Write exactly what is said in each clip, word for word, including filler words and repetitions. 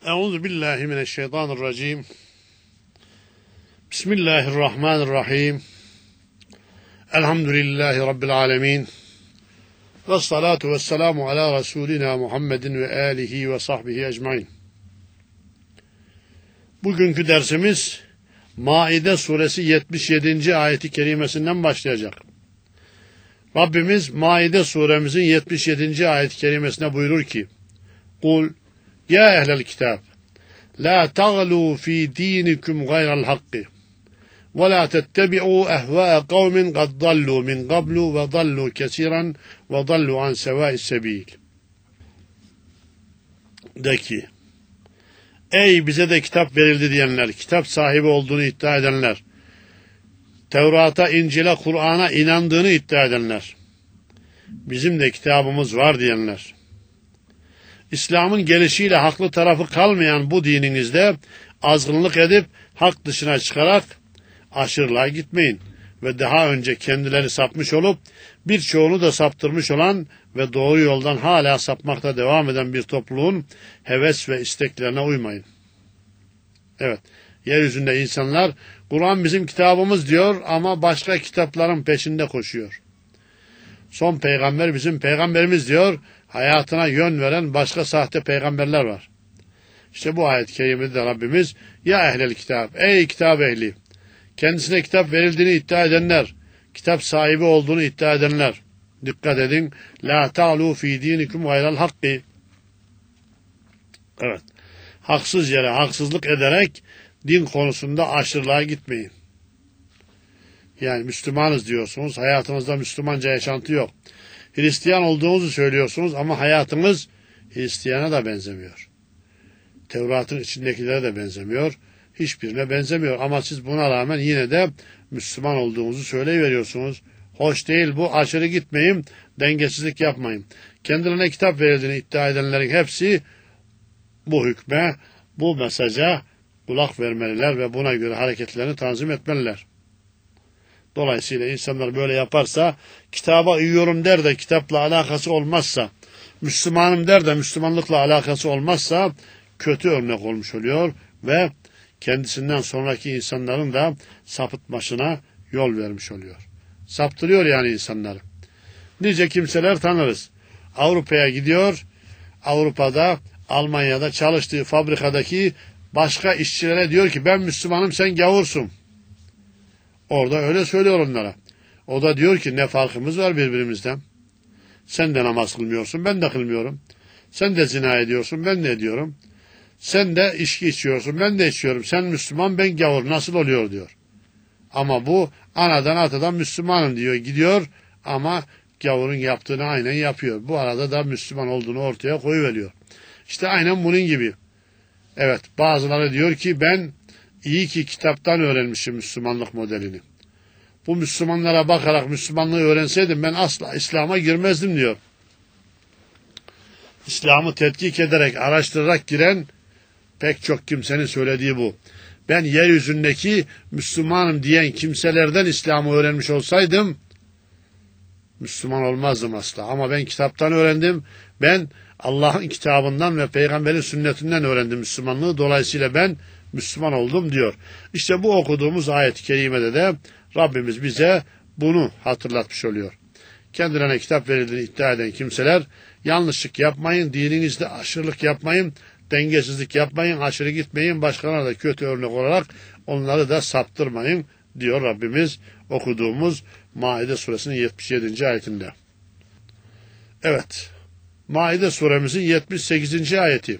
Euzu billahi mineşşeytanirracim. Bismillahirrahmanirrahim. Elhamdülillahi rabbil alamin. Ves salatu vesselamu ala Resulina Muhammedin ve alihi ve sahbihi ecmaîn. Bugünkü dersimiz Maide suresi yetmiş yedinci ayeti kerimesinden başlayacak. Rabbimiz Maide suremizin yetmiş yedinci ayet-i kerimesine buyurur ki: Kul ya ehlel kitab la taglu fi dinikum gayral hakkı ve la tettebi'u ehva'a kavmin kad dallu min qablu ve dallu kesiran ve dallu an sevâ'is sebil. De ki, ey bize de kitap verildi diyenler, kitap sahibi olduğunu iddia edenler, Tevrat'a, İncil'e, Kur'an'a inandığını iddia edenler, bizim de kitabımız var diyenler, İslam'ın gelişiyle haklı tarafı kalmayan bu dininizde azgınlık edip hak dışına çıkarak aşırılığa gitmeyin ve daha önce kendileri sapmış olup birçoğunu da saptırmış olan ve doğru yoldan hala sapmakta devam eden bir topluluğun heves ve isteklerine uymayın. Evet, yeryüzünde insanlar Kur'an bizim kitabımız diyor ama başka kitapların peşinde koşuyor. Son peygamber bizim peygamberimiz diyor, hayatına yön veren başka sahte peygamberler var. İşte bu ayet-i kerimede de Rabbimiz, ya ehlel kitap, ey kitap ehli, kendisine kitap verildiğini iddia edenler, kitap sahibi olduğunu iddia edenler, dikkat edin, la ta'lu fi dinikum gayral hakkı. Evet, haksız yere haksızlık ederek din konusunda aşırılığa gitmeyin. Yani Müslümanız diyorsunuz, hayatınızda Müslümanca yaşantı yok. Hristiyan olduğunuzu söylüyorsunuz ama hayatınız Hristiyana da benzemiyor. Tevrat'ın içindekilere de benzemiyor. Hiçbirine benzemiyor ama siz buna rağmen yine de Müslüman olduğunuzu söyleyiveriyorsunuz. Hoş değil bu, aşırı gitmeyin, dengesizlik yapmayın. Kendilerine kitap verildiğini iddia edenlerin hepsi bu hükme, bu mesaja kulak vermeliler ve buna göre hareketlerini tanzim etmeliler. Dolayısıyla insanlar böyle yaparsa, kitaba uyuyorum der de kitapla alakası olmazsa, Müslümanım der de Müslümanlıkla alakası olmazsa kötü örnek olmuş oluyor ve kendisinden sonraki insanların da sapıtmasına yol vermiş oluyor. Saptırıyor yani insanları. Nice kimseler tanırız. Avrupa'ya gidiyor, Avrupa'da, Almanya'da çalıştığı fabrikadaki başka işçilere diyor ki ben Müslümanım, sen gavursun. Orada öyle söylüyor onlara. O da diyor ki ne farkımız var birbirimizden? Sen de namaz kılmıyorsun, ben de kılmıyorum. Sen de zina ediyorsun, ben de ediyorum. Sen de içki içiyorsun, ben de içiyorum. Sen Müslüman, ben gavur. Nasıl oluyor diyor. Ama bu anadan atadan Müslümanım diyor, gidiyor ama gavurun yaptığını aynen yapıyor. Bu arada da Müslüman olduğunu ortaya koyuveriyor. İşte aynen bunun gibi. Evet, bazıları diyor ki ben iyi ki kitaptan öğrenmişim Müslümanlık modelini. Bu Müslümanlara bakarak Müslümanlığı öğrenseydim ben asla İslam'a girmezdim diyor. İslam'ı tetkik ederek, araştırarak giren pek çok kimsenin söylediği bu. Ben yeryüzündeki Müslümanım diyen kimselerden İslam'ı öğrenmiş olsaydım Müslüman olmazdım asla. Ama ben kitaptan öğrendim. Ben Allah'ın kitabından ve peygamberin sünnetinden öğrendim Müslümanlığı. Dolayısıyla ben Müslüman oldum diyor. İşte bu okuduğumuz ayet-i kerimede de Rabbimiz bize bunu hatırlatmış oluyor. Kendilerine kitap verildiğini iddia eden kimseler yanlışlık yapmayın, dininizde aşırılık yapmayın, dengesizlik yapmayın, aşırı gitmeyin, başkalarına da kötü örnek olarak onları da saptırmayın diyor Rabbimiz okuduğumuz Maide suresinin yetmiş yedinci ayetinde. Evet, Maide suremizin yetmiş sekizinci ayeti.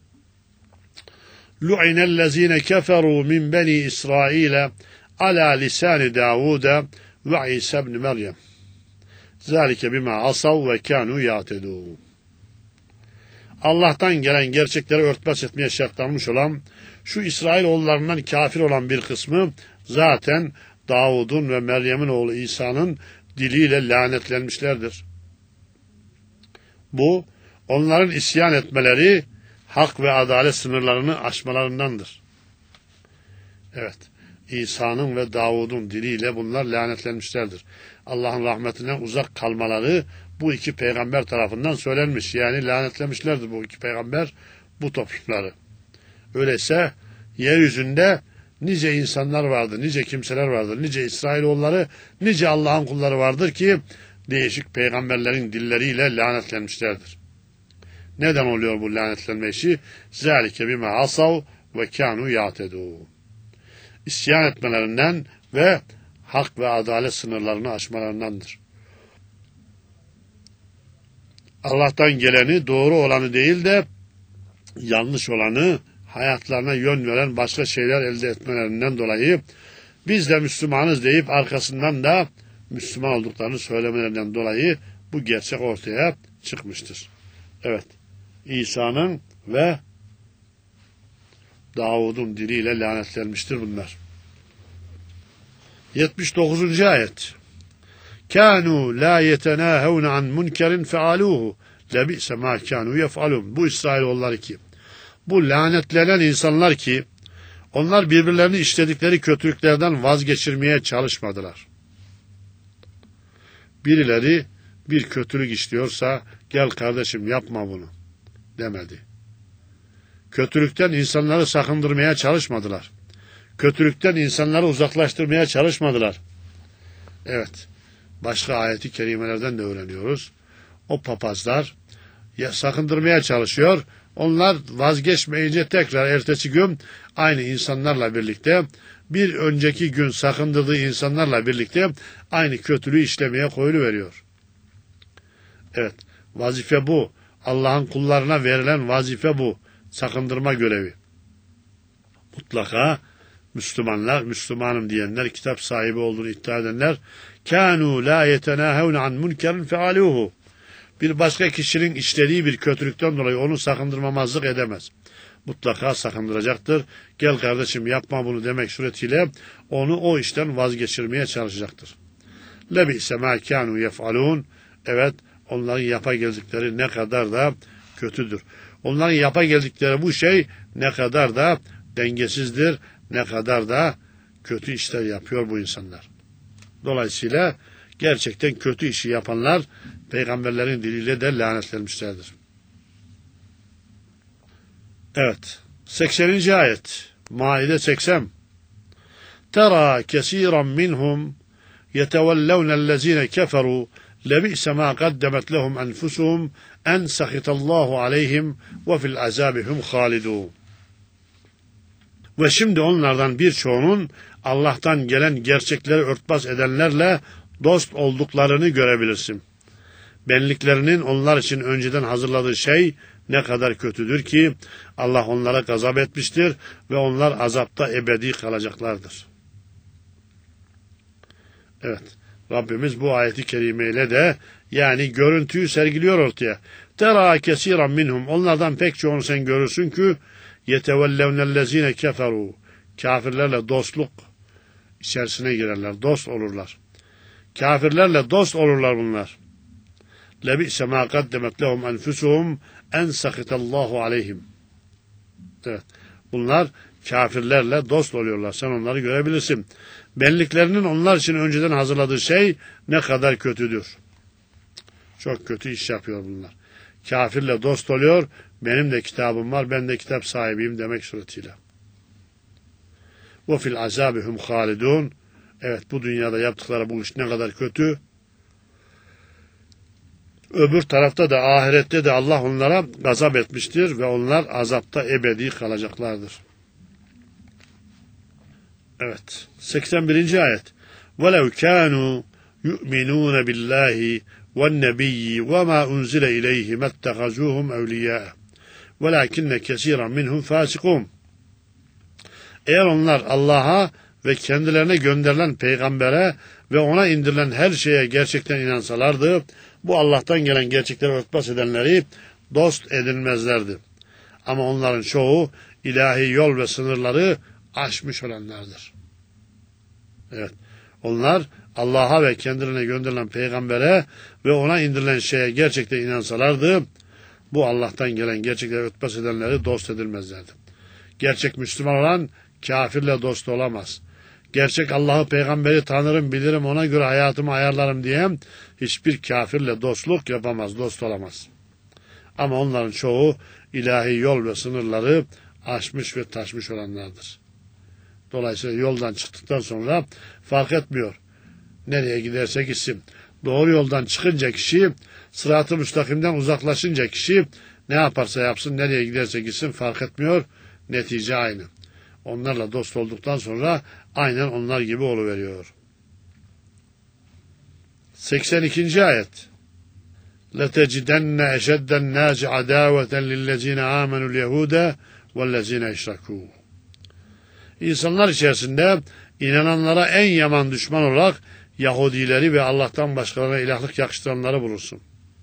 Lu'inellezine keferu min beni İsrail ala lisani Davud ve İsa ibn Meryem. Zalike bima asav ve kanu ya'tedun. Allah'tan gelen gerçekleri örtbas etmeye şartlanmış olan şu İsrailoğullarından kafir olan bir kısmı zaten Davud'un ve Meryem'in oğlu İsa'nın diliyle lanetlenmişlerdir. Bu onların isyan etmeleri hak ve adalet sınırlarını aşmalarındandır. Evet, İsa'nın ve Davud'un diliyle bunlar lanetlenmişlerdir. Allah'ın rahmetinden uzak kalmaları bu iki peygamber tarafından söylenmiş. Yani lanetlemişlerdir bu iki peygamber bu toplumları. Öyleyse yeryüzünde nice insanlar vardır, nice kimseler vardır, nice İsrailoğulları, nice Allah'ın kulları vardır ki değişik peygamberlerin dilleriyle lanetlenmişlerdir. Neden oluyor bu lanetlenme işi? Zâlike bime asav ve kânû yâtedûn. İsyan etmelerinden ve hak ve adalet sınırlarını aşmalarındandır. Allah'tan geleni, doğru olanı değil de yanlış olanı, hayatlarına yön veren başka şeyler elde etmelerinden dolayı biz de Müslümanız deyip arkasından da Müslüman olduklarını söylemelerinden dolayı bu gerçek ortaya çıkmıştır. Evet, İsa'nın ve Davud'un diliyle lanetlenmiştir bunlar. yetmiş dokuzuncu ayet. Kânû lâ yetenâhevne an munkerin fealûhu lebi'se mâ kânû yef'alûn. Bu İsrailoğulları ki, bu lanetlenen insanlar ki, onlar birbirlerini işledikleri kötülüklerden vazgeçirmeye çalışmadılar. Birileri bir kötülük işliyorsa, gel kardeşim yapma bunu demedi. Kötülükten insanları sakındırmaya çalışmadılar. Kötülükten insanları uzaklaştırmaya çalışmadılar. Evet, başka ayeti kerimelerden de öğreniyoruz. O papazlar ya sakındırmaya çalışıyor, onlar vazgeçmeyince tekrar ertesi gün aynı insanlarla birlikte, bir önceki gün sakındırdığı insanlarla birlikte aynı kötülüğü işlemeye koyuluveriyor. Evet, vazife bu. Allah'ın kullarına verilen vazife bu. Sakındırma görevi. Mutlaka Müslümanlar, Müslümanım diyenler, kitap sahibi olduğunu iddia edenler, kânû lâ yetenâhevne an munkerin fealûhu. Bir başka kişinin işlediği bir kötülükten dolayı onu sakındırmamazlık edemez. Mutlaka sakındıracaktır. Gel kardeşim yapma bunu demek suretiyle onu o işten vazgeçirmeye çalışacaktır. Lebi'se mâ kânû yef'alûn. Evet, onların yapa geldikleri ne kadar da kötüdür. Onların yapa geldikleri bu şey ne kadar da dengesizdir, ne kadar da kötü işler yapıyor bu insanlar. Dolayısıyla gerçekten kötü işi yapanlar peygamberlerin diliyle de lanetlenmişlerdir. Evet, sekseninci ayet, Maide seksen. Tera kesiran minhum yetevellevnellezine keferu lebi'se ma kaddemet lehum enfusuhum en sahitallahu aleyhim ve fil azabihum halidun. Ve şimdi onlardan birçoğunun Allah'tan gelen gerçekleri örtbas edenlerle dost olduklarını görebilirsin. Benliklerinin onlar için önceden hazırladığı şey ne kadar kötüdür ki Allah onlara gazap etmiştir ve onlar azapta ebedi kalacaklardır. Evet, Rabbimiz bu ayeti kerimeyle de yani görüntüyü sergiliyor ortaya. Tera kesiran minhum, onlardan pek çoğunu sen görürsün ki yetevellevnellezine keferu, kafirlerle dostluk içerisine girerler, dost olurlar. Kafirlerle dost olurlar bunlar. Lebi'se ma kaddemet lehum enfusuhum en sahitallahu aleyhim. Evet, bunlar kafirlerle dost oluyorlar. Sen onları görebilirsin. Benliklerinin onlar için önceden hazırladığı şey ne kadar kötüdür. Çok kötü iş yapıyor bunlar. Kafirle dost oluyor, benim de kitabım var, ben de kitap sahibiyim demek suretiyle. Ve fil azabihum halidun. Evet, bu dünyada yaptıkları bu iş ne kadar kötü. Öbür tarafta da ahirette de Allah onlara gazap etmiştir ve onlar azapta ebedi kalacaklardır. Evet, seksen birinci ayet. وَلَوْ كَانُوا يُؤْمِنُونَ بِاللّٰهِ وَالنَّبِيِّ وَمَا أُنْزِلَ إِلَيْهِ مَا اتَّخَذُوهُمْ أَوْلِيَاءَ وَلَكِنَّ كَثِيرًا مِنْهُمْ فَاسِقُونَ. Eğer onlar Allah'a ve kendilerine gönderilen peygambere ve ona indirilen her şeye gerçekten inansalardı, bu Allah'tan gelen gerçekleri örtbas edenleri dost edinmezlerdi. Ama onların çoğu ilahi yol ve sınırları aşmış olanlardır. Evet, onlar Allah'a ve kendilerine gönderilen peygambere ve ona indirilen şeye gerçekten inansalardı, bu Allah'tan gelen gerçekleri örtbas edenleri dost edilmezlerdi. Gerçek Müslüman olan kafirle dost olamaz. Gerçek Allah'ı, peygamberi tanırım, bilirim, ona göre hayatımı ayarlarım diyen hiçbir kafirle dostluk yapamaz, dost olamaz. Ama onların çoğu ilahi yol ve sınırları aşmış ve taşmış olanlardır. Dolayısıyla yoldan çıktıktan sonra fark etmiyor. Nereye giderse gitsin. Doğru yoldan çıkınca kişi, sırat-ı müstakimden uzaklaşınca kişi ne yaparsa yapsın, nereye giderse gitsin fark etmiyor. Netice aynı. Onlarla dost olduktan sonra aynen onlar gibi oluveriyor. seksen ikinci ayet. لَتَجِدَنَّ اَشَدَّ النَّاسِ عَدَاوَةً لِلَّذ۪ينَ آمَنُوا الْيَهُودَ وَالَّذ۪ينَ اِشْرَكُوا. İnsanlar içerisinde inananlara en yaman düşman olarak Yahudileri ve Allah'tan başkalarına ilahlık yakıştıranları bulursun.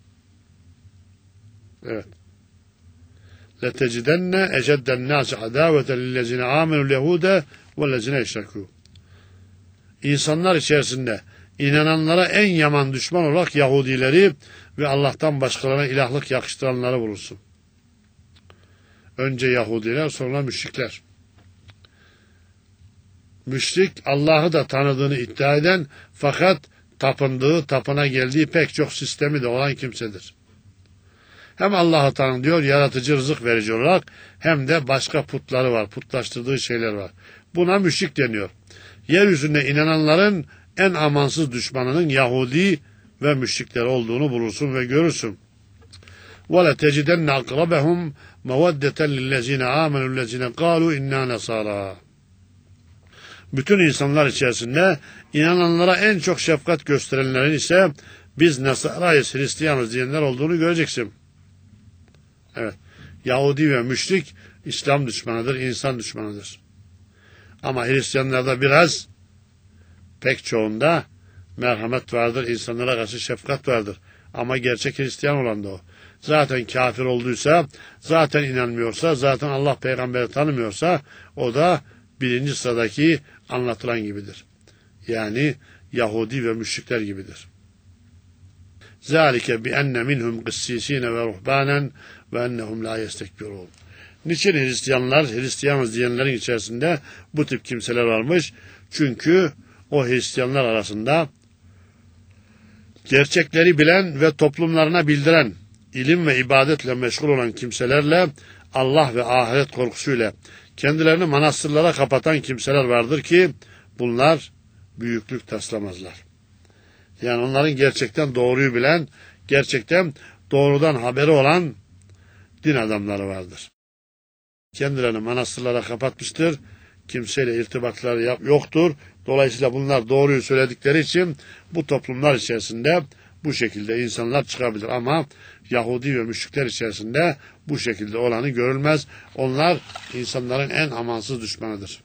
Evet. لَتَجِدَنَّ اَشَدَّ النَّاسِ عَدَاوَةً لِلَّذ۪ينَ آمَنُوا الْيَهُودَ وَالَّذ۪ينَ اِشْرَكُوا. İnsanlar içerisinde inananlara en yaman düşman olarak Yahudileri ve Allah'tan başkalarına ilahlık yakıştıranları bulursun. Önce Yahudiler, sonra müşrikler. Müşrik, Allah'ı da tanıdığını iddia eden fakat tapındığı, tapına geldiği pek çok sistemi de olan kimsedir. Hem Allah'ı tanın diyor, yaratıcı, rızık verici olarak, hem de başka putları var, putlaştırdığı şeyler var. Buna müşrik deniyor. Yeryüzünde inananların en amansız düşmanının Yahudi ve müşrikler olduğunu bulursun ve görürsün. وَلَتَجِدَنَّ أَقْرَبَهُمْ مَوَدَّةً لِلَّذ۪ينَ آمَنُوا الَّذ۪ينَ قَالُوا اِنَّا نَصَارَى. Bütün insanlar içerisinde inananlara en çok şefkat gösterenlerin ise biz Nasarayız, Hristiyanız diyenler olduğunu göreceksin. Evet, Yahudi ve müşrik İslam düşmanıdır, insan düşmanıdır. Ama Hristiyanlarda biraz, pek çoğunda merhamet vardır, insanlara karşı şefkat vardır. Ama gerçek Hristiyan olan da o. Zaten kafir olduysa, zaten inanmıyorsa, zaten Allah peygamberi tanımıyorsa, o da birinci sıradaki anlatılan gibidir. Yani Yahudi ve müşrikler gibidir. ذَٰلِكَ بِأَنَّ مِنْهُمْ قِسِّيس۪ينَ وَرُحْبَانًا وَاَنَّهُمْ لَا يَسْتَكْبِرُونَ. Niçin Hristiyanlar, Hristiyanız diyenlerin içerisinde bu tip kimseler varmış? Çünkü o Hristiyanlar arasında gerçekleri bilen ve toplumlarına bildiren, ilim ve ibadetle meşgul olan kimselerle, Allah ve ahiret korkusuyla kendilerini manastırlara kapatan kimseler vardır ki bunlar büyüklük taslamazlar. Yani onların gerçekten doğruyu bilen, gerçekten doğrudan haberi olan din adamları vardır. Kendilerini manastırlara kapatmıştır, kimseyle irtibatları yoktur. Dolayısıyla bunlar doğruyu söyledikleri için bu toplumlar içerisinde bu şekilde insanlar çıkabilir. Ama Yahudi ve müşrikler içerisinde bu şekilde olanı görülmez. Onlar insanların en amansız düşmanıdır.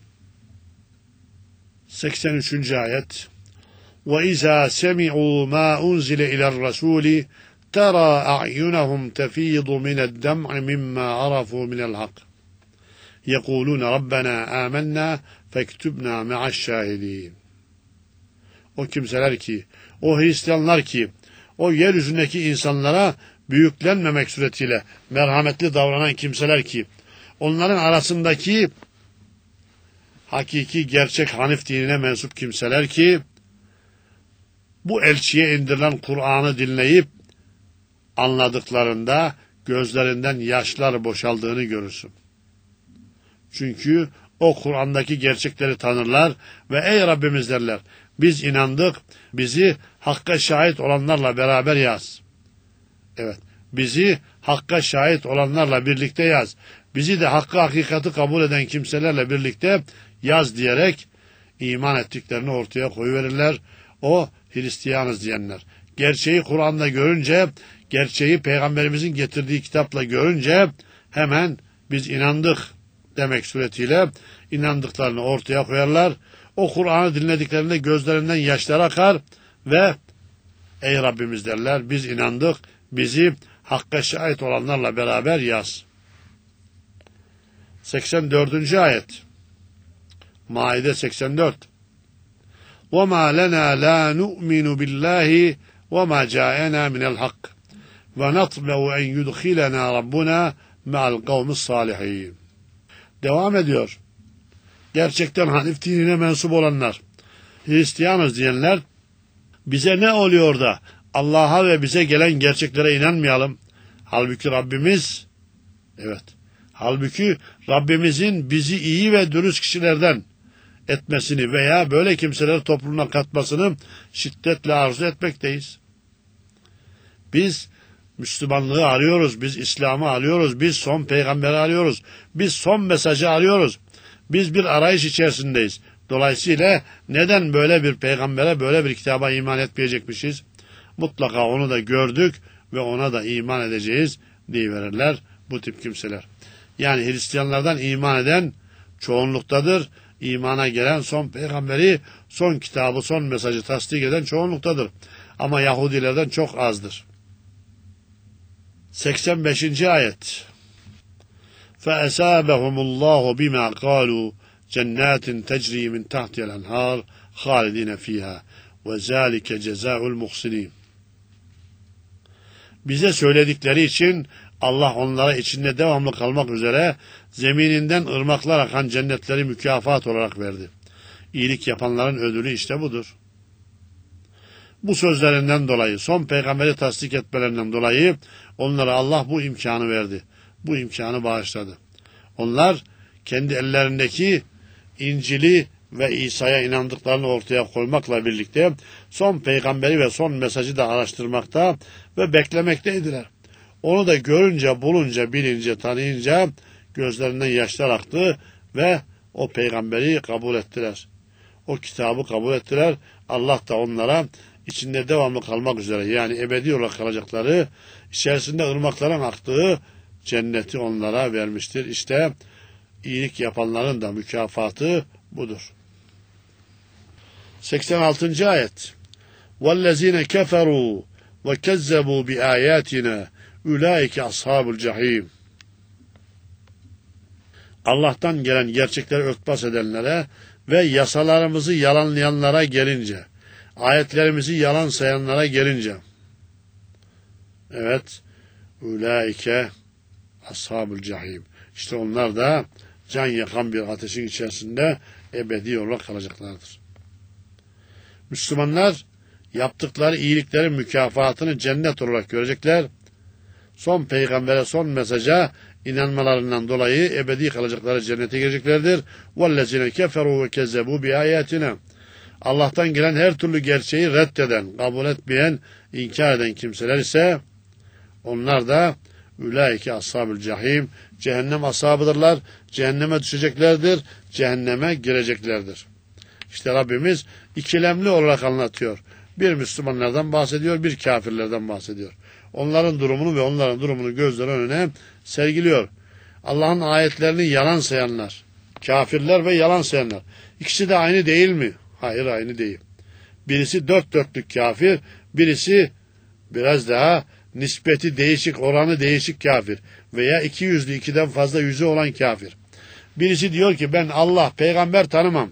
seksen üçüncü ayet. وَإِذَا سَمِعُوا مَا أُنْزِلَ إِلَى الرَّسُولِ تَرَى أَعْيُنَهُمْ تَفِيضُ مِنَ الدَّمْعِ مِمَّا عَرَفُوا مِنَ الْحَقِّ يَقُولُونَ رَبَّنَا آمَنَّا فَاكْتُبْنَا مَعَ الشَّاهِدِينَ. O kimseler ki, o Hristiyanlar ki, o yeryüzündeki insanlara büyüklenmemek suretiyle merhametli davranan kimseler ki, onların arasındaki hakiki, gerçek Hanif dinine mensup kimseler ki, bu elçiye indirilen Kur'an'ı dinleyip anladıklarında gözlerinden yaşlar boşaldığını görürsün. Çünkü o Kur'an'daki gerçekleri tanırlar ve ey Rabbimiz derler, biz inandık, bizi hakka şahit olanlarla beraber yaz. Evet, bizi hakka şahit olanlarla birlikte yaz. Bizi de hakkı hakikati kabul eden kimselerle birlikte yaz diyerek iman ettiklerini ortaya koyuverirler. O Hristiyanız diyenler. Gerçeği Kur'an'da görünce, gerçeği Peygamberimizin getirdiği kitapla görünce hemen biz inandık demek suretiyle inandıklarını ortaya koyarlar. O Kur'an'ı dinlediklerinde gözlerinden yaşlar akar ve ey Rabbimiz derler, biz inandık, bizi hakka şahit olanlarla beraber yaz. seksen dördüncü ayet. Maide seksen dört. وَمَا لَنَا لَا نُؤْمِنُ بِاللّٰهِ وَمَا جَاءَنَا مِنَ الْحَقِّ وَنَطْمَعُ اَنْ يُدْخِلَنَا رَبُّنَا مَعَ الْقَوْمِ الصَّالِحِينَ. Devam ediyor. Gerçekten Hanif dinine mensup olanlar, Hristiyanız diyenler, bize ne oluyor da Allah'a ve bize gelen gerçeklere inanmayalım? Halbuki Rabbimiz, evet, Halbuki Rabbimizin bizi iyi ve dürüst kişilerden etmesini veya böyle kimseleri toplumuna katmasını şiddetle arzu etmekteyiz. Biz Müslümanlığı arıyoruz, biz İslam'ı arıyoruz, biz son peygamberi arıyoruz, biz son mesajı arıyoruz. Biz bir arayış içerisindeyiz. Dolayısıyla neden böyle bir peygambere, böyle bir kitaba iman etmeyecekmişiz? Mutlaka onu da gördük ve ona da iman edeceğiz diyiverirler bu tip kimseler. Yani Hristiyanlardan iman eden çoğunluktadır. İmana gelen son peygamberi, son kitabı, son mesajı tasdik eden çoğunluktadır. Ama Yahudilerden çok azdır. seksen beşinci ayet. فَأَسَابَهُمُ اللّٰهُ بِمَا قَالُوا جَنَّاتٍ تَجْرِي مِنْ تَحْتِهَا الْأَنْهَارُ خَالِدِينَ ف۪يهَا وَذَٰلِكَ جَزَاءُ الْمُحْسِنِينَ. Bize söyledikleri için Allah onlara içinde devamlı kalmak üzere zemininden ırmaklar akan cennetleri mükafat olarak verdi. İyilik yapanların ödülü işte budur. Bu sözlerinden dolayı, son peygamberi tasdik etmelerinden dolayı onlara Allah bu imkanı verdi. Bu imkanı bağışladı. Onlar kendi ellerindeki İncil'i ve İsa'ya inandıklarını ortaya koymakla birlikte son peygamberi ve son mesajı da araştırmakta ve beklemekteydiler. Onu da görünce, bulunca, bilince, tanıyınca gözlerinden yaşlar aktı ve o peygamberi kabul ettiler. O kitabı kabul ettiler. Allah da onlara içinde devamlı kalmak üzere, yani ebedi olarak kalacakları, içerisinde ırmakların aktığı cenneti onlara vermiştir. İşte iyilik yapanların da mükafatı budur. seksen altıncı ayet. وَالَّذ۪ينَ كَفَرُوا وَكَذَّبُوا بِآيَاتِنَا اُولَٰئِكَ أَصْحَابُ الْجَح۪يمِ. Allah'tan gelen gerçekleri örtbas edenlere ve yasalarımızı yalanlayanlara gelince, ayetlerimizi yalan sayanlara gelince, evet, ulaike ashabul cahim. İşte onlar da can yakan bir ateşin içerisinde ebedi olarak kalacaklardır. Müslümanlar yaptıkları iyiliklerin mükafatını cennet olarak görecekler. Son peygambere, son mesaja inanmalarından dolayı ebedi kalacakları cennete gireceklerdir. وَالَّذِينَ كَفَرُوا وَكَذَّبُوا بِآيَاتِنَا. Allah'tan gelen her türlü gerçeği reddeden, kabul etmeyen, inkar eden kimseler ise onlar da ulaike ashabul cahim, cehennem ashabıdırlar, cehenneme düşeceklerdir, cehenneme gireceklerdir. İşte Rabbimiz ikilemli olarak anlatıyor. Bir Müslümanlardan bahsediyor, bir kafirlerden bahsediyor. Onların durumunu ve onların durumunu gözler önüne sergiliyor. Allah'ın ayetlerini yalan sayanlar, kafirler ve yalan sayanlar. İkisi de aynı değil mi? Hayır, aynı değil. Birisi dört dörtlük kafir, birisi biraz daha nispeti değişik, oranı değişik kafir veya iki yüzlü, ikiden fazla yüzü olan kafir. Birisi diyor ki ben Allah, peygamber tanımam,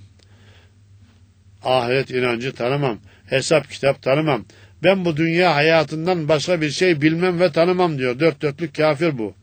ahiret inancı tanımam, hesap kitap tanımam, ben bu dünya hayatından başka bir şey bilmem ve tanımam diyor. Dört dörtlük kafir bu.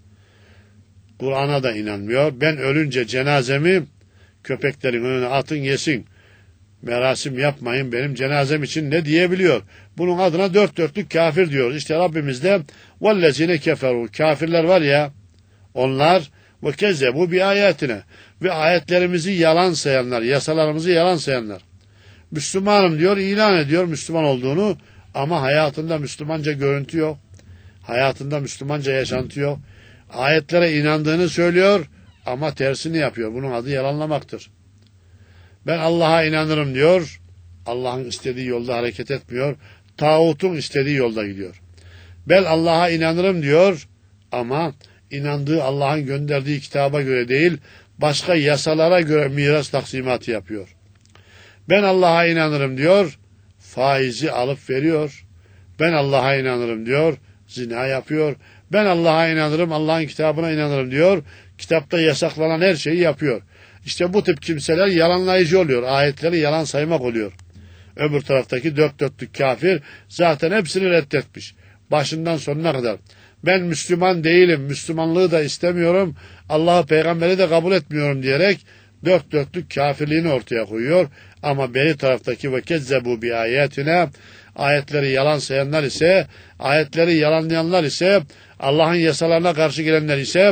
Kur'an'a da inanmıyor. Ben ölünce cenazemi köpeklerin önüne atın yesin, merasim yapmayın benim cenazem için ne diyebiliyor? Bunun adına dört dörtlük kafir diyor. İşte Rabbimiz de وَالَّذِينَ كَفَرُوا, kafirler var ya, onlar وَكَذَّبُوا بِآيَاتِنَا, ve ayetlerimizi yalan sayanlar, yasalarımızı yalan sayanlar. Müslümanım diyor, ilan ediyor Müslüman olduğunu ama hayatında Müslümanca görüntü yok. Hayatında Müslümanca yaşantı yok. Ayetlere inandığını söylüyor ama tersini yapıyor. Bunun adı yalanlamaktır. Ben Allah'a inanırım diyor. Allah'ın istediği yolda hareket etmiyor. Tağutun istediği yolda gidiyor. Ben Allah'a inanırım diyor ama inandığı Allah'ın gönderdiği kitaba göre değil, başka yasalara göre miras taksimatı yapıyor. Ben Allah'a inanırım diyor, faizi alıp veriyor. Ben Allah'a inanırım diyor, zina yapıyor. Ben Allah'a inanırım, Allah'ın kitabına inanırım diyor, kitapta yasaklanan her şeyi yapıyor. İşte bu tip kimseler yalanlayıcı oluyor. Ayetleri yalan saymak oluyor. Öbür taraftaki dört dörtlük kafir zaten hepsini reddetmiş. Başından sonuna kadar. Ben Müslüman değilim, Müslümanlığı da istemiyorum, Allah'ı, peygamberi de kabul etmiyorum diyerek dört dörtlük kafirliğini ortaya koyuyor. Ama beri taraftaki ve kezzebu bi ayetine, ayetleri yalan sayanlar ise, ayetleri yalanlayanlar ise, Allah'ın yasalarına karşı gelenler ise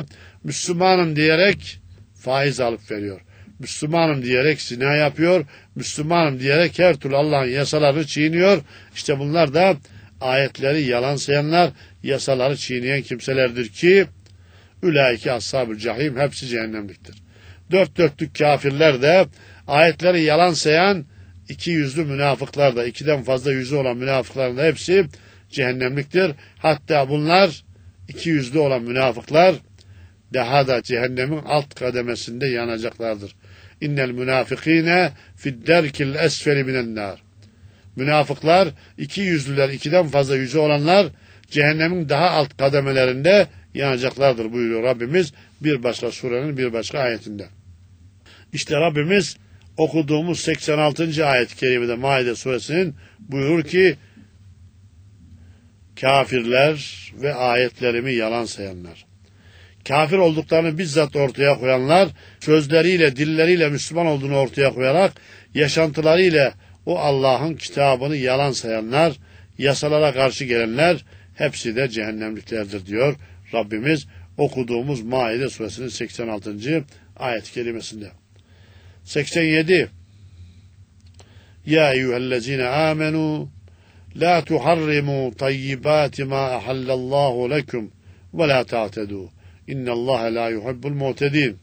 Müslümanım diyerek faiz alıp veriyor. Müslümanım diyerek zina yapıyor. Müslümanım diyerek her türlü Allah'ın yasalarını çiğniyor. İşte bunlar da ayetleri yalan sayanlar, yasaları çiğneyen kimselerdir ki ülaike ashab-ül cahim, hepsi cehennemliktir. Dört dörtlük kafirler de, ayetleri yalan sayan iki yüzlü münafıklar da, ikiden fazla yüzü olan münafıkların da hepsi cehennemliktir. Hatta bunlar iki yüzlü olan münafıklar daha da cehennemin alt kademesinde yanacaklardır. İnnel münafikine fidderkil esfeli minen nar. Münafıklar, iki yüzlüler, ikiden fazla yüzü olanlar cehennemin daha alt kademelerinde yanacaklardır buyuruyor Rabbimiz bir başka surenin bir başka ayetinde. İşte Rabbimiz okuduğumuz seksen altıncı ayet-i kerimede Maide suresinin buyurur ki kafirler ve ayetlerimi yalan sayanlar. Kafir olduklarını bizzat ortaya koyanlar, sözleriyle, dilleriyle Müslüman olduğunu ortaya koyarak, yaşantılarıyla o Allah'ın kitabını yalan sayanlar, yasalara karşı gelenler, hepsi de cehennemliklerdir diyor Rabbimiz okuduğumuz Maide suresinin seksen altıncı ayet-i kerimesinde. seksen yedi Ya eyyühellezine amenu la tuharrimu tayyibati ma ahallallahu lekum ve la ta'tedû İnnallâhe la yuhibbul mu'tedîn.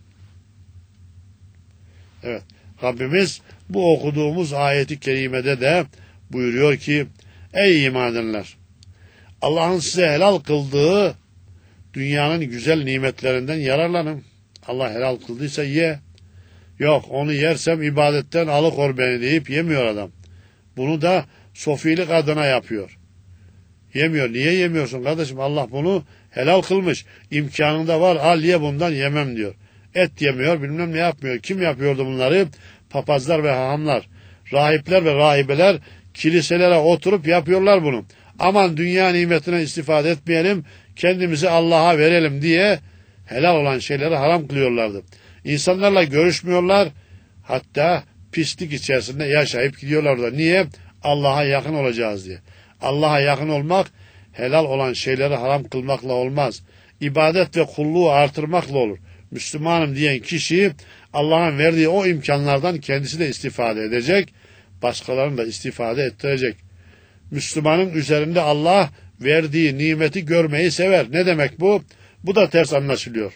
Evet, Rabbimiz bu okuduğumuz ayeti kerimede de buyuruyor ki ey iman edenler, Allah'ın size helal kıldığı dünyanın güzel nimetlerinden yararlanın. Allah helal kıldıysa ye. Yok, onu yersem ibadetten alıkor beni deyip yemiyor adam. Bunu da sofilik adına yapıyor. Yemiyor. Niye yemiyorsun kardeşim? Allah bunu helal kılmış. İmkanında var. Al ye bundan, yemem diyor. Et yemiyor, bilmem ne yapmıyor. Kim yapıyordu bunları? Papazlar ve hahamlar. Rahipler ve rahibeler kiliselere oturup yapıyorlar bunu. Aman dünya nimetine istifade etmeyelim, kendimizi Allah'a verelim diye helal olan şeyleri haram kılıyorlardı. İnsanlarla görüşmüyorlar, hatta pislik içerisinde yaşayıp gidiyorlardı. Niye? Allah'a yakın olacağız diye. Allah'a yakın olmak, helal olan şeyleri haram kılmakla olmaz. İbadet ve kulluğu artırmakla olur. Müslümanım diyen kişi Allah'ın verdiği o imkanlardan kendisi de istifade edecek, başkalarını da istifade ettirecek. Müslümanın üzerinde Allah verdiği nimeti görmeyi sever. Ne demek bu? Bu da ters anlaşılıyor.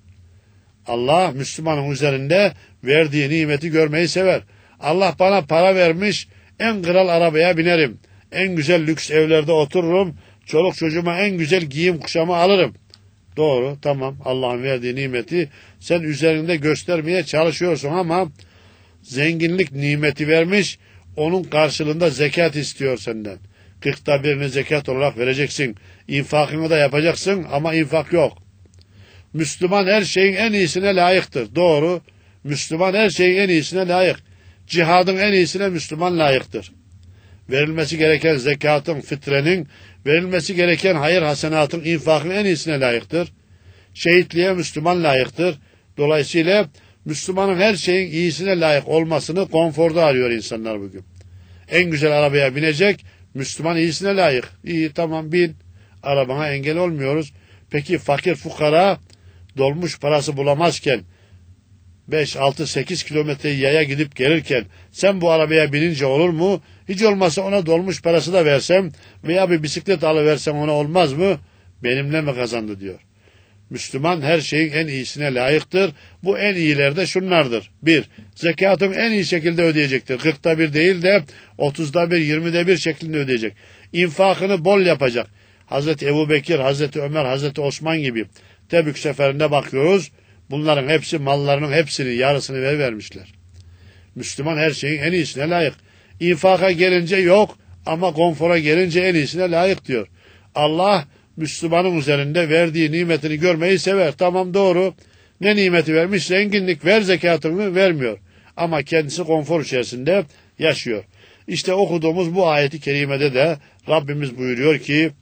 Allah Müslümanın üzerinde verdiği nimeti görmeyi sever. Allah bana para vermiş, en kral arabaya binerim, en güzel lüks evlerde otururum, çoluk çocuğuma en güzel giyim kuşamı alırım. Doğru, tamam, Allah'ın verdiği nimeti sen üzerinde göstermeye çalışıyorsun ama zenginlik nimeti vermiş, onun karşılığında zekat istiyor senden. Kırkta birini zekat olarak vereceksin. İnfakını da yapacaksın ama infak yok. Müslüman her şeyin en iyisine layıktır. Doğru. Müslüman her şeyin en iyisine layık. Cihadın en iyisine Müslüman layıktır. Verilmesi gereken zekatın, fitrenin, verilmesi gereken hayır hasenatın, infakın en iyisine layıktır. Şehitliğe Müslüman layıktır. Dolayısıyla Müslümanın her şeyin iyisine layık olmasını konforda arıyor insanlar bugün. En güzel arabaya binecek, Müslüman iyisine layık. İyi, tamam, bin. Arabana engel olmuyoruz. Peki fakir fukara dolmuş parası bulamazken beş, altı, sekiz kilometre yaya gidip gelirken sen bu arabaya binince olur mu? Hiç olmazsa ona dolmuş parası da versem veya bir bisiklet alıversem ona olmaz mı? Benimle mi kazandı diyor. Müslüman her şeyin en iyisine layıktır. Bu en iyiler de şunlardır. Bir, zekatın en iyi şekilde ödeyecektir. Kırkta bir değil de otuzda bir, yirmide bir şeklinde ödeyecek. İnfakını bol yapacak. Hazreti Ebubekir, Hazreti Ömer, Hazreti Osman gibi Tebük seferinde bakıyoruz. Bunların hepsi mallarının hepsini, yarısını ver vermişler. Müslüman her şeyin en iyisine layık. İnfaka gelince yok ama konfora gelince en iyisine layık diyor. Allah Müslümanın üzerinde verdiği nimetini görmeyi sever. Tamam, doğru. Ne nimeti vermiş? Zenginlik, ver zekatını, vermiyor. Ama kendisi konfor içerisinde yaşıyor. İşte okuduğumuz bu ayeti kerimede de Rabbimiz buyuruyor ki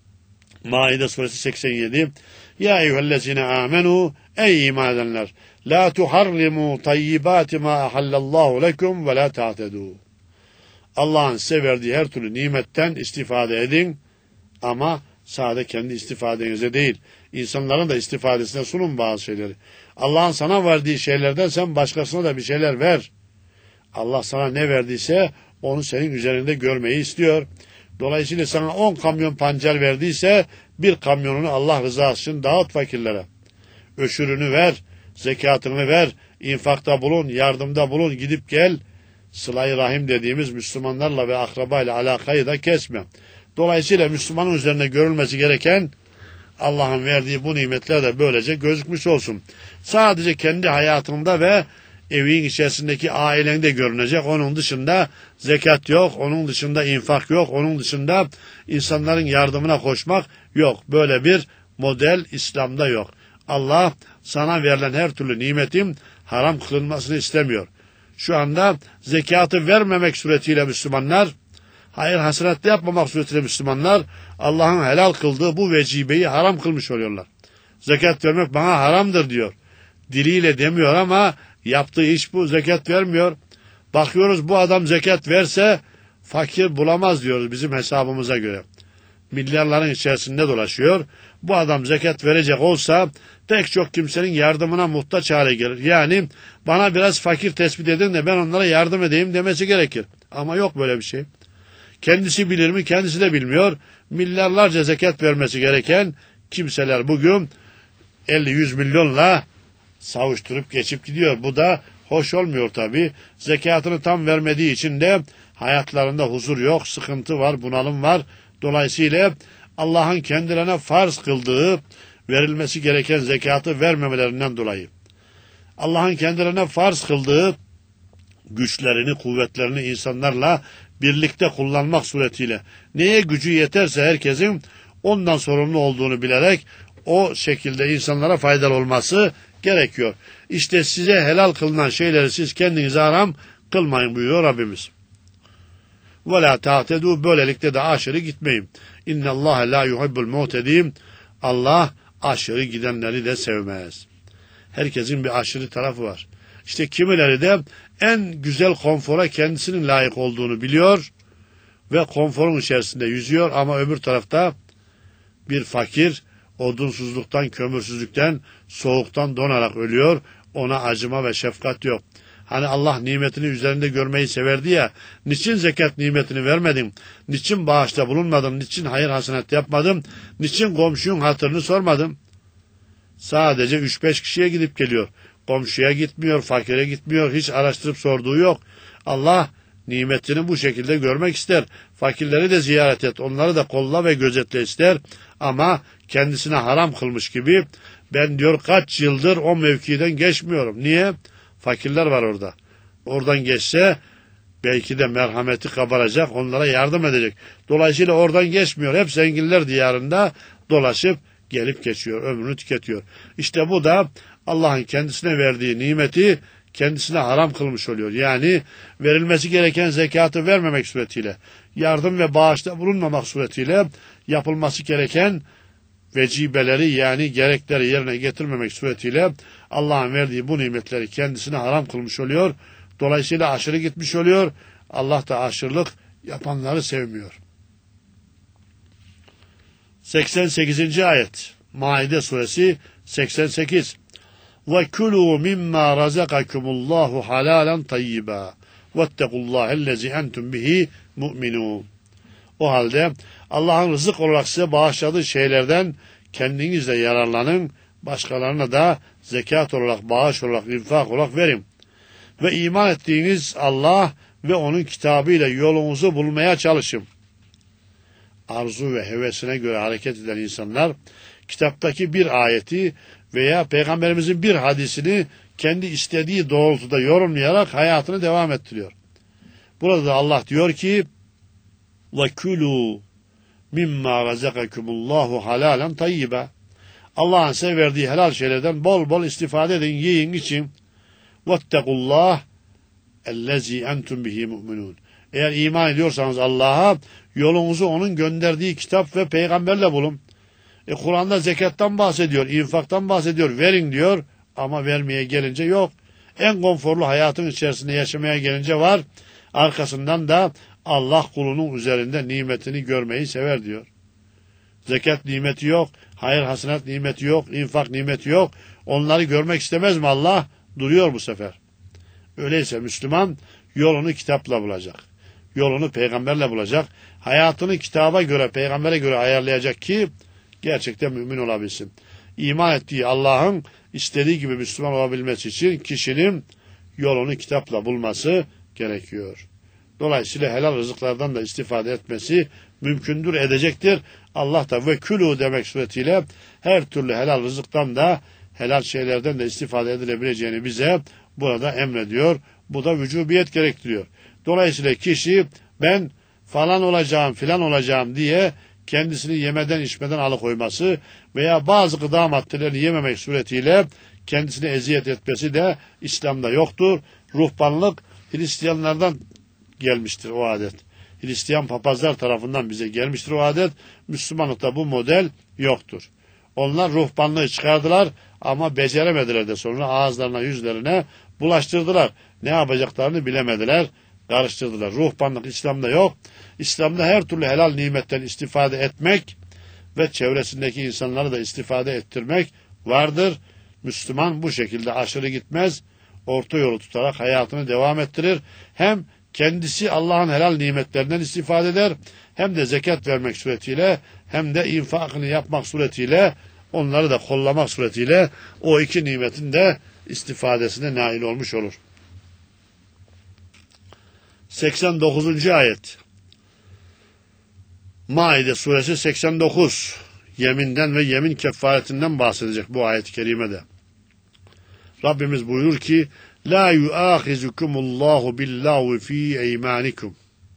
Maide suresi seksen yedi Ya eyyühellezine amenu ey iman edenler la tuharrimu tayyibati ma ahallallahu lekum ve la ta'tedû Allah'ın size verdiği her türlü nimetten istifade edin ama Sadece kendi istifadenize değil, insanların da istifadesine sunun bazı şeyleri. Allah'ın sana verdiği şeylerden sen başkasına da bir şeyler ver. Allah sana ne verdiyse onu senin üzerinde görmeyi istiyor. Dolayısıyla sana on kamyon pancar verdiyse bir kamyonunu Allah rızası için dağıt fakirlere. Öşürünü ver, zekatını ver, infakta bulun, yardımda bulun, gidip gel. Sıla-i Rahim dediğimiz Müslümanlarla ve akrabayla alakayı da kesme. Dolayısıyla Müslümanın üzerine görülmesi gereken Allah'ın verdiği bu nimetler de böylece gözükmüş olsun. Sadece kendi hayatında ve evin içerisindeki ailende görünecek. Onun dışında zekat yok, onun dışında infak yok, onun dışında insanların yardımına koşmak yok. Böyle bir model İslam'da yok. Allah sana verilen her türlü nimetin haram kılınmasını istemiyor. Şu anda zekatı vermemek suretiyle Müslümanlar, hayır hasenat yapmamak suretiyle Müslümanlar Allah'ın helal kıldığı bu vecibeyi haram kılmış oluyorlar. Zekat vermek bana haramdır diyor. Diliyle demiyor ama yaptığı iş bu, zekat vermiyor. Bakıyoruz bu adam zekat verse fakir bulamaz diyoruz bizim hesabımıza göre. Milyarların içerisinde dolaşıyor. Bu adam zekat verecek olsa pek çok kimsenin yardımına muhtaç hale gelir. Yani bana biraz fakir tespit edin de ben onlara yardım edeyim demesi gerekir. Ama yok böyle bir şey. Kendisi bilir mi? Kendisi de bilmiyor. Milyarlarca zekat vermesi gereken kimseler bugün elli yüz milyonla savuşturup geçip gidiyor. Bu da hoş olmuyor tabii. Zekatını tam vermediği için de hayatlarında huzur yok, sıkıntı var, bunalım var. Dolayısıyla Allah'ın kendilerine farz kıldığı verilmesi gereken zekatı vermemelerinden dolayı, Allah'ın kendilerine farz kıldığı güçlerini, kuvvetlerini insanlarla birlikte kullanmak suretiyle neye gücü yeterse herkesin ondan sorumlu olduğunu bilerek o şekilde insanlara faydalı olması gerekiyor. İşte size helal kılınan şeyleri siz kendinize haram kılmayın buyuruyor Rabbimiz. وَلَا تَعْتَدُوا Böylelikle de aşırı gitmeyin. اِنَّ اللّٰهَ لَا يُحِبُّ الْمُعْتَد۪ينَ Allah aşırı gidenleri de sevmez. Herkesin bir aşırı tarafı var. İşte kimileri de en güzel konfora kendisinin layık olduğunu biliyor ve konforun içerisinde yüzüyor ama öbür tarafta bir fakir odunsuzluktan, kömürsüzlükten, soğuktan donarak ölüyor. Ona acıma ve şefkat yok. Hani Allah nimetini üzerinde görmeyi severdi ya, niçin zekat nimetini vermedin, niçin bağışta bulunmadın, niçin hayır hasenat yapmadın, niçin komşunun hatırını sormadın? Sadece üç beş kişiye gidip geliyor. Komşuya gitmiyor, fakire gitmiyor, hiç araştırıp sorduğu yok. Allah nimetini bu şekilde görmek ister. Fakirleri de ziyaret et, onları da kolla ve gözetle ister. Ama kendisine haram kılmış gibi, ben diyor kaç yıldır o mevkiden geçmiyorum. Niye? Fakirler var orada. Oradan geçse belki de merhameti kabaracak, onlara yardım edecek. Dolayısıyla oradan geçmiyor. Hep zenginler diyarında dolaşıp gelip geçiyor, ömrünü tüketiyor. İşte bu da Allah'ın kendisine verdiği nimeti kendisine haram kılmış oluyor. Yani verilmesi gereken zekatı vermemek suretiyle, yardım ve bağışta bulunmamak suretiyle yapılması gereken vecibeleri yani gerekleri yerine getirmemek suretiyle Allah'ın verdiği bu nimetleri kendisine haram kılmış oluyor. Dolayısıyla aşırı gitmiş oluyor. Allah da aşırılık yapanları sevmiyor. seksen sekizinci ayet Maide suresi seksen sekiz وَكُلُوا مِمَّا رَزَقَكُمُ اللّٰهُ حَلَالًا طَيِّبًا وَاتَّقُوا اللّٰهَ الَّذِي أَنْتُمْ بِهِ مُؤْمِنُونَ O halde Allah'ın rızık olarak size bağışladığı şeylerden kendiniz de yararlanın, başkalarına da zekat olarak, bağış olarak, infak olarak verin. Ve iman ettiğiniz Allah ve onun kitabıyla yolunuzu bulmaya çalışın. Arzu ve hevesine göre hareket eden insanlar, kitaptaki bir ayeti veya Peygamberimizin bir hadisini kendi istediği doğrultuda yorumlayarak hayatını devam ettiriyor. Burada da Allah diyor ki, وَكُلُوا مِمَّا رَزَقَكُمُ اللّٰهُ حَلَالًا طَيِّبًا Allah'ın size verdiği helal şeylerden bol bol istifade edin, yiyin için. وَاتَّقُوا اللّٰهِ اَلَّذ۪ي اَنْتُمْ بِهِ مُؤْمِنُونَ Eğer iman ediyorsanız Allah'a, yolunuzu onun gönderdiği kitap ve peygamberle bulun. E, Kur'an'da zekattan bahsediyor, infaktan bahsediyor, verin diyor ama vermeye gelince yok. En konforlu hayatın içerisinde yaşamaya gelince var. Arkasından da Allah kulunun üzerinde nimetini görmeyi sever diyor. zekat nimeti yok, hayır hasenat nimeti yok, infak nimeti yok. Onları görmek istemez mi Allah? Duruyor bu sefer. Öyleyse Müslüman yolunu kitapla bulacak. Yolunu peygamberle bulacak. Hayatını kitaba göre, peygambere göre ayarlayacak ki gerçekten mümin olabilsin. İman ettiği Allah'ın istediği gibi Müslüman olabilmesi için kişinin yolunu kitapla bulması gerekiyor. Dolayısıyla helal rızıklardan da istifade etmesi mümkündür, edecektir. Allah da ve külü demek suretiyle her türlü helal rızıktan da helal şeylerden de istifade edilebileceğini bize burada emrediyor. Bu da vücubiyet gerektiriyor. Dolayısıyla kişi ben falan olacağım filan olacağım diye kendisini yemeden içmeden alıkoyması veya bazı gıda maddelerini yememek suretiyle kendisine eziyet etmesi de İslam'da yoktur. Ruhbanlık Hristiyanlardan gelmiştir o adet. Hristiyan papazlar tarafından bize gelmiştir o adet. Müslümanlıkta bu model yoktur. Onlar ruhbanlığı çıkardılar ama beceremediler de sonra ağızlarına yüzlerine bulaştırdılar. Ne yapacaklarını bilemediler, karıştırdılar. Ruhbanlık İslam'da yok. İslam'da her türlü helal nimetten istifade etmek ve çevresindeki insanları da istifade ettirmek vardır. Müslüman bu şekilde aşırı gitmez, orta yolu tutarak hayatını devam ettirir. Hem kendisi Allah'ın helal nimetlerinden istifade eder, hem de zekat vermek suretiyle, hem de infakını yapmak suretiyle, onları da kollamak suretiyle o iki nimetin de istifadesine nail olmuş olur. seksen dokuzuncu ayet. Maide suresi seksen dokuz. Yeminden ve yemin kefaretinden bahsedecek bu ayet-i kerimede. Rabbimiz buyurur ki: La yuâhizukumullahu billâhu fî eymânikum.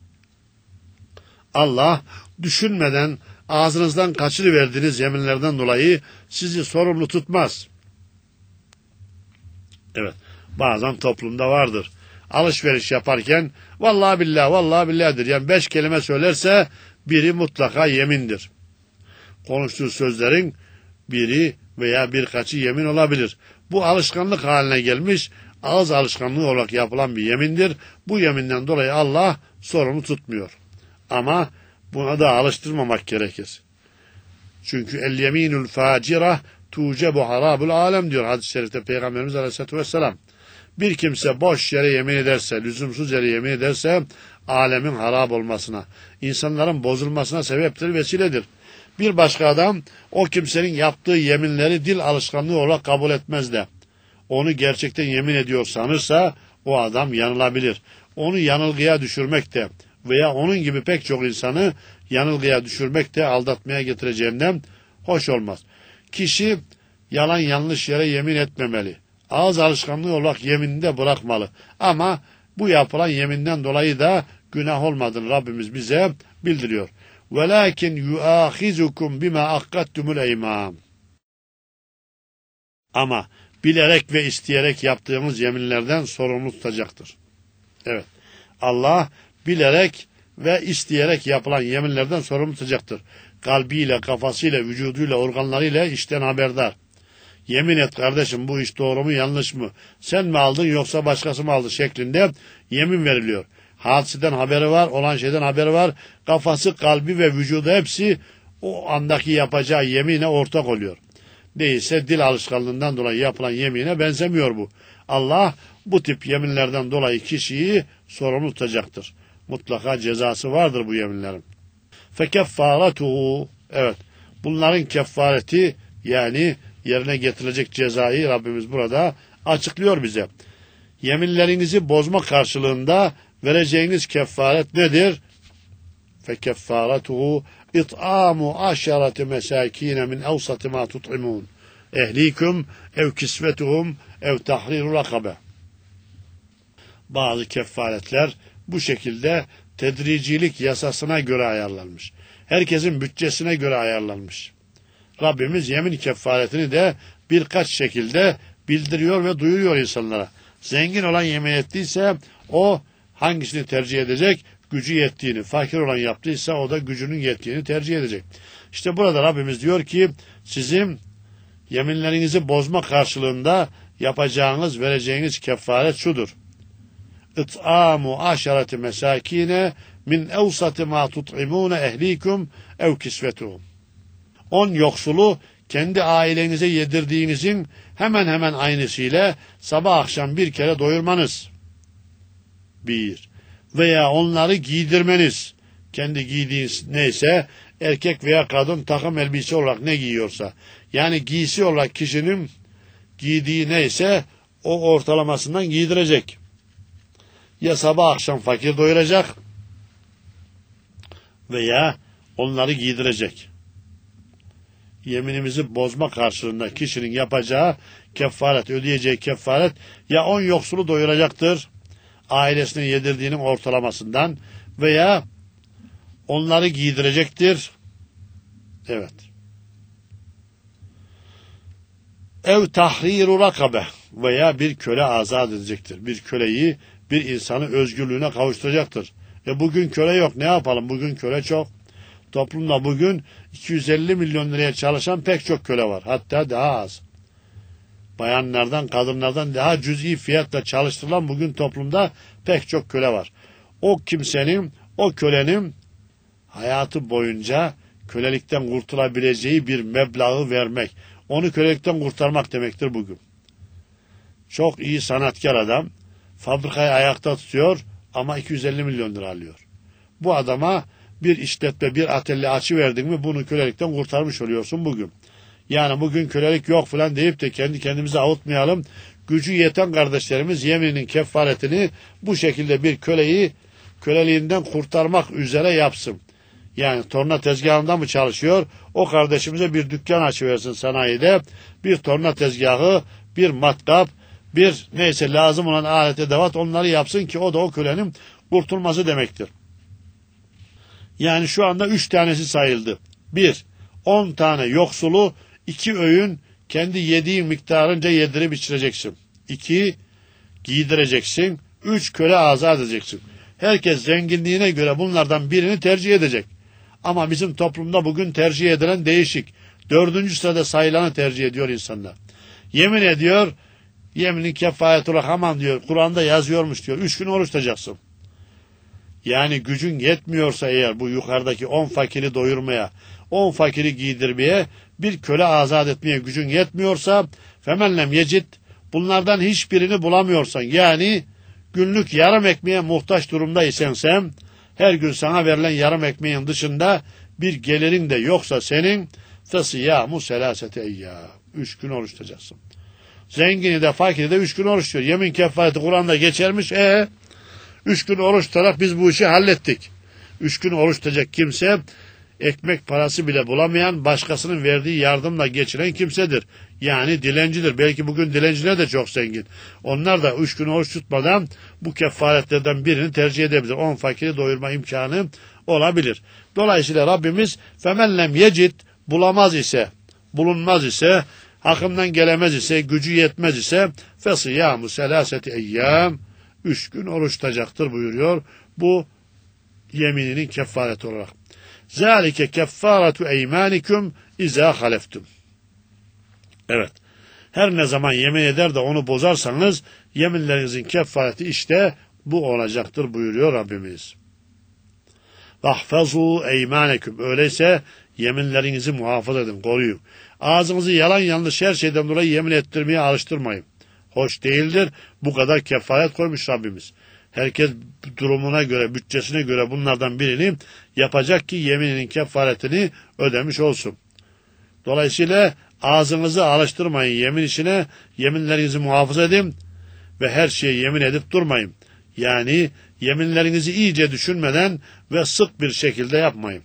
Allah düşünmeden ağzınızdan kaçırıverdiğiniz yeminlerden dolayı sizi sorumlu tutmaz. Evet, bazen toplumda vardır. Alışveriş yaparken vallahi billah, vallahi billah'dir. Yani beş kelime söylerse biri mutlaka yemindir. Konuştuğu sözlerin biri veya birkaçı yemin olabilir. Bu alışkanlık haline gelmiş, ağız alışkanlığı olarak yapılan bir yemindir. Bu yeminden dolayı Allah sorumlu tutmuyor. Ama buna da alıştırmamak gerekir. Çünkü el yeminul facira tucebu harabul alem diyor hadis-i şerifte Peygamberimiz Aleyhisselatü Vesselam. Bir kimse boş yere yemin ederse, lüzumsuz yere yemin ederse alemin harap olmasına, insanların bozulmasına sebeptir, vesiledir. Bir başka adam o kimsenin yaptığı yeminleri dil alışkanlığı olarak kabul etmez de onu gerçekten yemin ediyor sanırsa o adam yanılabilir. Onu yanılgıya düşürmek de veya onun gibi pek çok insanı yanılgıya düşürmek de aldatmaya getireceğinden hoş olmaz. Kişi yalan yanlış yere yemin etmemeli. Ağız alışkanlığı olarak yeminini de bırakmalı. Ama bu yapılan yeminden dolayı da günah olmadığını Rabbimiz bize bildiriyor. وَلَاكِنْ يُؤَخِذُكُمْ بِمَا اَقَّدْتُمُ الْاَيْمَامِ. Ama bilerek ve isteyerek yaptığımız yeminlerden sorumlu tutacaktır. Evet, Allah bilerek ve isteyerek yapılan yeminlerden sorumlu tutacaktır. Kalbiyle, kafasıyla, vücuduyla, organlarıyla işten haberdar. Yemin et kardeşim, bu iş doğru mu yanlış mı? Sen mi aldın yoksa başkası mı aldı şeklinde yemin veriliyor. Hadiseden haberi var, olan şeyden haberi var. Kafası, kalbi ve vücudu hepsi o andaki yapacağı yemine ortak oluyor. Değilse dil alışkanlığından dolayı yapılan yemine benzemiyor bu. Allah bu tip yeminlerden dolayı kişiyi sorumlu tutacaktır. Mutlaka cezası vardır bu yeminlerin. Fekeffaretuhu. Evet, bunların kefareti yani yerine getirilecek cezayı Rabbimiz burada açıklıyor bize. Yeminlerinizi bozma karşılığında vereceğiniz kefaret nedir? Fekeffaretuhu it'amu aşarati mesakine min evsati ma tut'imun ehlikum ev kisvetuhum ev tahriru rakabe. Bazı kefaretler bu şekilde tedricilik yasasına göre ayarlanmış. Herkesin bütçesine göre ayarlanmış. Rabbimiz yemin kefaretini de birkaç şekilde bildiriyor ve duyuruyor insanlara. Zengin olan yemin ettiyse o hangisini tercih edecek? Gücü yettiğini. Fakir olan yaptıysa o da gücünün yettiğini tercih edecek. İşte burada Rabbimiz diyor ki sizin yeminlerinizi bozma karşılığında yapacağınız, vereceğiniz kefaret şudur. İt'amu aşareti mesakine min evsati ma tut'imune ehlikum ev kisvetuhum. on yoksulu kendi ailenize yedirdiğinizin hemen hemen aynısıyla sabah akşam bir kere doyurmanız. Bir. Veya onları giydirmeniz. Kendi giydiğiniz neyse, erkek veya kadın takım elbise olarak ne giyiyorsa, yani giysi olarak kişinin giydiği neyse o ortalamasından giydirecek. Ya sabah akşam fakir doyuracak veya onları giydirecek. Yeminimizi bozma karşılığında kişinin yapacağı kefaret, ödeyeceği kefaret ya on yoksulu doyuracaktır, ailesine yedirdiğinin ortalamasından, veya onları giydirecektir. Evet. Ev tahriru rakabe, veya bir köle azat edecektir. Bir köleyi, bir insanı özgürlüğüne kavuşturacaktır. E bugün köle yok, ne yapalım? Bugün köle çok. Toplumda bugün iki yüz elli milyon liraya çalışan pek çok köle var. Hatta daha az. Bayanlardan, kadınlardan daha cüz'i fiyatla çalıştırılan bugün toplumda pek çok köle var. O kimsenin, o kölenin hayatı boyunca kölelikten kurtulabileceği bir meblağı vermek, onu kölelikten kurtarmak demektir bugün. Çok iyi sanatkar adam, fabrikayı ayakta tutuyor ama iki yüz elli milyon lira alıyor. Bu adama bir işletme, bir atölye açıverdin mi bunu kölelikten kurtarmış oluyorsun bugün. Yani bugün kölelik yok falan deyip de kendi kendimize avutmayalım. Gücü yeten kardeşlerimiz yemininin kefaretini bu şekilde bir köleyi köleliğinden kurtarmak üzere yapsın. Yani torna tezgahında mı çalışıyor? O kardeşimize bir dükkan açıversin sanayide. Bir torna tezgahı, bir matkap, bir neyse lazım olan alet edevat, onları yapsın ki o da o kölenin kurtulması demektir. Yani şu anda üç tanesi sayıldı. Bir, on tane yoksulu iki öğün kendi yediğin miktarınca yedirip içireceksin. İki, giydireceksin. Üç, köle azat edeceksin. Herkes zenginliğine göre bunlardan birini tercih edecek. Ama bizim toplumda bugün tercih edilen değişik. Dördüncü sırada sayılanı tercih ediyor insanlar. Yemin ediyor, yeminin kefareti olarak aman diyor, Kur'an'da yazıyormuş diyor, üç gün oruç tutacaksın. Yani gücün yetmiyorsa eğer bu yukarıdaki on fakiri doyurmaya, on fakiri giydirmeye, bir köle azat etmeye gücün yetmiyorsa, femenlem yecid, bunlardan hiçbirini bulamıyorsan, yani günlük yarım ekmeğe muhtaç durumdaysan sen, her gün sana verilen yarım ekmeğin dışında bir gelirin de yoksa senin, fesiyâmu selâsete eyyâm, üç gün oruç tutacaksın. Zengini de fakiri de üç gün oruç tutuyor. Yemin kefareti Kur'an'da geçermiş, e üç gün oruç tutarak biz bu işi hallettik. Üç gün oruç tutacak kimse, ekmek parası bile bulamayan, başkasının verdiği yardımla geçiren kimsedir. Yani dilencidir. Belki bugün dilenciler de çok zengin. Onlar da üç gün oruç tutmadan bu kefaretlerden birini tercih edebilir. On fakiri doyurma imkanı olabilir. Dolayısıyla Rabbimiz femellem yecid, bulamaz ise, bulunmaz ise, hakkından gelemez ise, gücü yetmez ise fesiyâmu selâseti eyyâm, üç gün oruç tutacaktır buyuruyor. Bu yemininin kefareti olarak. Zâlike keffâretu eymânikum izâ haleftum. Evet. Her ne zaman yemin eder de onu bozarsanız yeminlerinizin kefareti işte bu olacaktır buyuruyor Rabbimiz. Vahfazû eymânekum. Öyleyse yeminlerinizi muhafaza edin, koruyun. Ağzınızı yalan yanlış her şeyden dolayı yemin ettirmeye alıştırmayın. Hoş değildir. Bu kadar kefaret koymuş Rabbimiz. Herkes durumuna göre, bütçesine göre bunlardan birini yapacak ki yemininin kefaretini ödemiş olsun. Dolayısıyla ağzınızı alıştırmayın yemin işine, yeminlerinizi muhafaza edin ve her şeye yemin edip durmayın. Yani yeminlerinizi iyice düşünmeden ve sık bir şekilde yapmayın.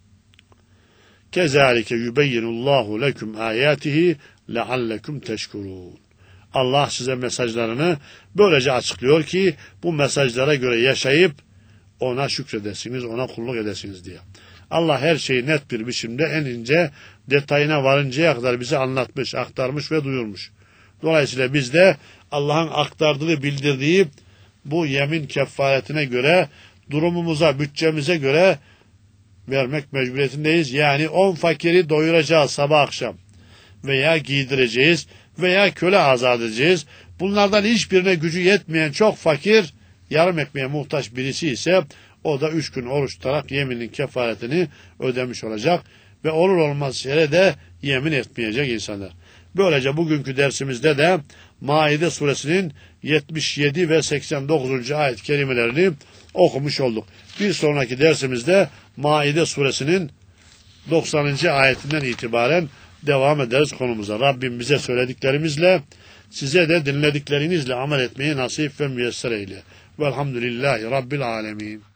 Kezalike yubeyyinullahu leküm ayatihi leallekum teşkurun. Allah size mesajlarını böylece açıklıyor ki bu mesajlara göre yaşayıp ona şükredesiniz, ona kulluk edesiniz diye. Allah her şeyi net bir biçimde en ince detayına varıncaya kadar bize anlatmış, aktarmış ve duyurmuş. Dolayısıyla biz de Allah'ın aktardığı, bildirdiği bu yemin kefaretine göre durumumuza, bütçemize göre vermek mecburiyetindeyiz. Yani on fakiri doyuracağız sabah akşam veya giydireceğiz veya köle azat edeceğiz. Bunlardan hiçbirine gücü yetmeyen çok fakir, yarım ekmeğe muhtaç birisi ise o da üç gün oruç tutarak yeminin kefaretini ödemiş olacak. ve olur olmaz yere de yemin etmeyecek insanlar. Böylece bugünkü dersimizde de Maide suresinin yetmiş yedi ve seksen dokuzuncu ayet kelimelerini okumuş olduk. Bir sonraki dersimizde Maide suresinin doksanıncı ayetinden itibaren devam ederiz konumuza. Rabbim bize söylediklerimizle, size de dinlediklerinizle amel etmeyi nasip ve müyesser eyle. Velhamdülillahi Rabbil alemin.